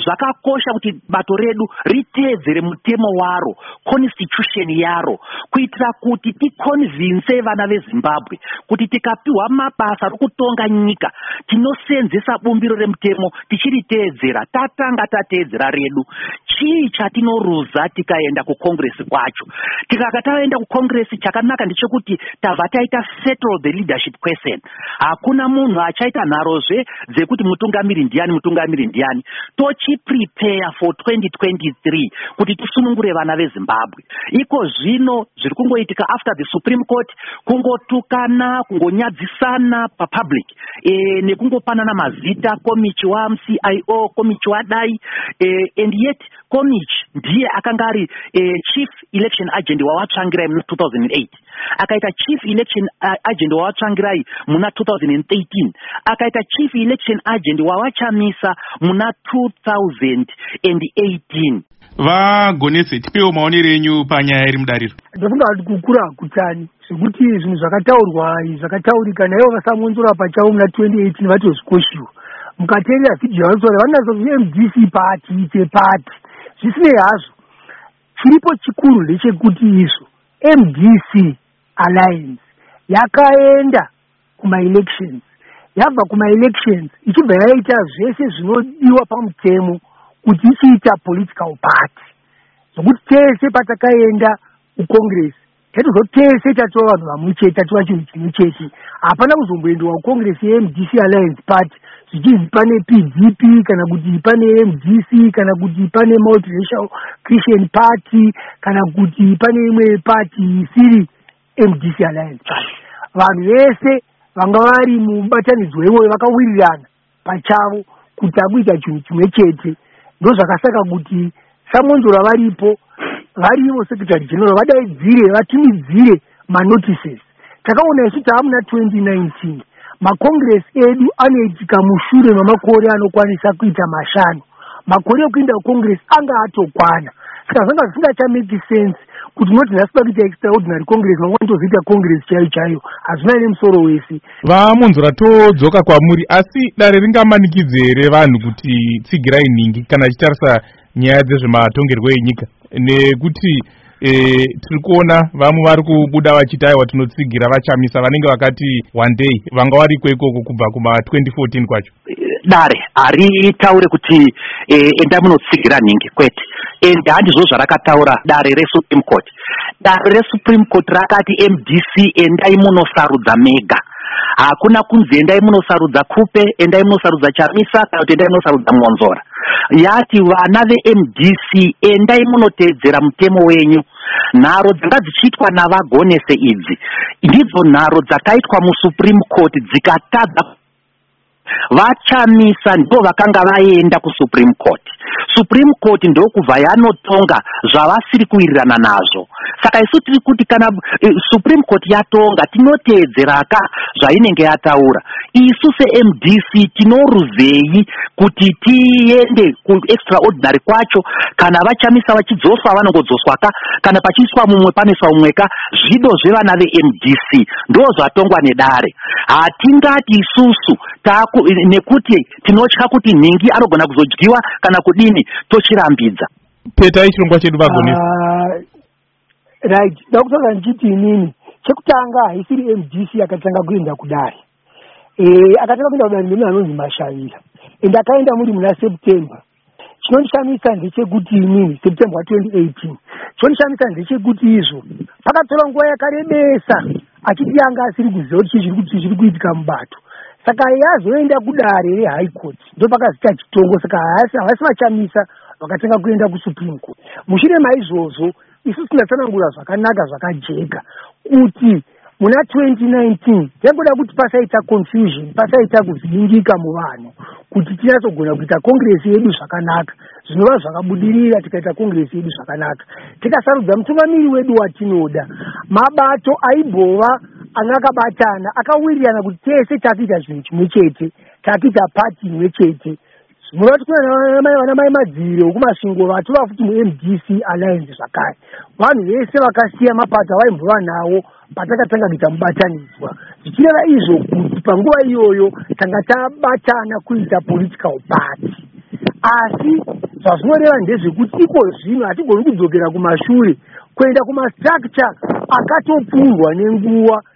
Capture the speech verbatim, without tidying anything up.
zvakakosha kuti bato redu riteedzere mutemo waro, constitution yaro, kuitira kuti ticonvince vana veZimbabwe kuti tikapiwa mabasa rokutonga nyika tinosenzesa bumbiro remutemo tichiriteedzera. Tatanga tateedzera redu, chii chatinoruza tikaenda kucongress kwacho? Tikaka taenda kucongress, chakanaka ndechekuti tabva taita settle the leadership question. Hakuna munhu achaita nharozve dzekuti mutungamiri ndiani mutungamiri ndiani. Tochi prepare for twenty twenty-three kuti tisunungure vana veZimbabwe. Iko zvino zviri kungoitika after the Supreme Court, kungotukana, kungonyadzisana papublic, e, nekungopanana mazita, Komichi wa M C I O, Komichi wa Dai, e, and yet Komichi ndiye akanga ari e, chief election agent wa Vatsvangirai muna two thousand eight, akaita chief election uh, agent wa Vatsvangirai muna two thousand thirteen, akaita chief election agent wa Vachamisa muna two thousand eighteen. Vagonese, tipewo maonero enyu panyaya iri mudariro. Ndafunga kuti kukura kutani zvekuti zvinhu zvakataurwa zvakataurika nayo vasamonzora pachawo muna twenty eighteen vatozvikoshiwa. Mukateerera vhidhiyo yavanozora vanazoti M D C party ite party. Zvisinei hazvo, chiripo chikuru ndechekuti izvo M D C Alliance yakaenda kuma-elections, yabva kuma-elections ichibva yaita zvese zvinodiwa pamutemo kuti ichiita political party. Zvokuti tese patakaenda kucongress tatozo tese tatova vanhu vamwe chete, tatova chinhu chimwe chete. Hapana kuzomboendewa kucongress ye-M D C Alliance party zvichizi pane P D P kana kuti pane M D C kana kuti pane Multiracial Christian Party kana kuti pane imwe party isiri M D C Alliance party. Vanhu vese vanga vari mubatanidzwa iwoyo vakawirirana pachavo kuti akuita chinhu chimwe chete. Ndozvakasaka kuti samonzora varipo, varivo secretary general vadaidzire, vatumidzire manotices. Takaona isu taamuna twenty nineteen makongress edu anoitika mushure mamakore anokwanisa kuita mashanu. Makore ekuenda kucongress anga atokwana. Saka zvanga zvisingachamake sense kuti noti nhasi pakuita extraordinary congress mangwani tozoita congress chaiyo chaiyo, hazvina nemusoro wese. Vamonzora todzoka kwamuri, asi dare ringamanikidzwe here vanhu kuti tsigirai ningi kana chitarisa nyaya dzezvematongerwo enyika? Nekuti eh, tiri kuona vamwe vari kubuda vachiti aiwa tinotsigira Vachamisa vanenge vakati one day vanga variko ikoko kubva kuma twenty fourteen kwacho. Dare haritaure kuti eh, enda munotsigira ningi, kwete. And handizvo zvarakataura dare reSupreme Court. Dare reSupreme Court rakati M D C endai munosarudza mega. Hakuna kunzi endai munosarudza Kupe, endai munosarudza Chamisa kana kuti endai munosarudza Monzora. Yati vana ve-M D C endai munoteedzera mutemo wenyu. Nharo dzanga dzichiitwa navagonese idzi ndidzo nharo dzakaitwa muSupreme Court dzikatadza. Vachamisa ndo vakanga vaenda kuSupreme Court. Supreme Court ndo kubva yanotonga zvavasiri kuwirirana nazvo. Saka isu tiri kuti kana eh, Supreme Court yatonga tinoteedzeraka zvainenge yataura. Isu se-M D C tinoruzei kuti tiende ku extraordinary kwacho, kana Vachamisa vachidzoswa vanongodzoswaka, kana pachiiswa mumwe paneswa mumweka. Zvido zvevana ve-M D C ndo zvatongwa nedare. Hatingati isusu taku nekuti tinotya kuti ningi anogona kuzodyiwa kana kudini tochirambidza. Peta ichirongwa chedu Vagonese. Uh, right, ndakutoka nchiti inini chekutanga haisiri M D C akatanga kuenda kudare. Eh, akatanga kuenda kudare nemi anonzi Mashavira. Ende akaenda muri muna September. Chinondishamisa ndechekuti inini September twenty eighteen. Chinondishamisa ndechekuti izvo pakatora nguva yakarebesa achiti anga asiri kuziva kuti chii zviri kuitika mubato. Saka yazoenda kudare reHigh Court ndo pakazita chitongo. Saka havasi Vachamisa vakatanga kuenda kuSupreme Court. Mushure maizvozvo isu tinatsanangura zvakanaka zvakajeka kuti muna twenty nineteen yangoda kuti pasaita confusion, pasaita kuvhiringika muvanhu kuti tinatsogona kuita congress yedu zvakanaka. Zvinova zvakabudirira tikaita congress yedu zvakanaka. Tikasarudza mutungamiri wedu watinoda. Mabato aibhova angakabatana akawirirana kuti tese takuita zvinhu chimwe chete, takuita party imwe chete. Munoti kuna vana mai madziro okumasvingo vatova futi mu-M D C Alliance zvakare. Vanhu vese vakasiya mapato avaimbova nawo patakatanga kuita mubatanidzwa. Zvichireva izvo kuti panguva iyoyo tanga tabatana kuita political party. asi zvazvinoreva ndezvekuti iko zvino hatigoni kudzokera kumashure kuenda kumastructure akatopfurwa nenguva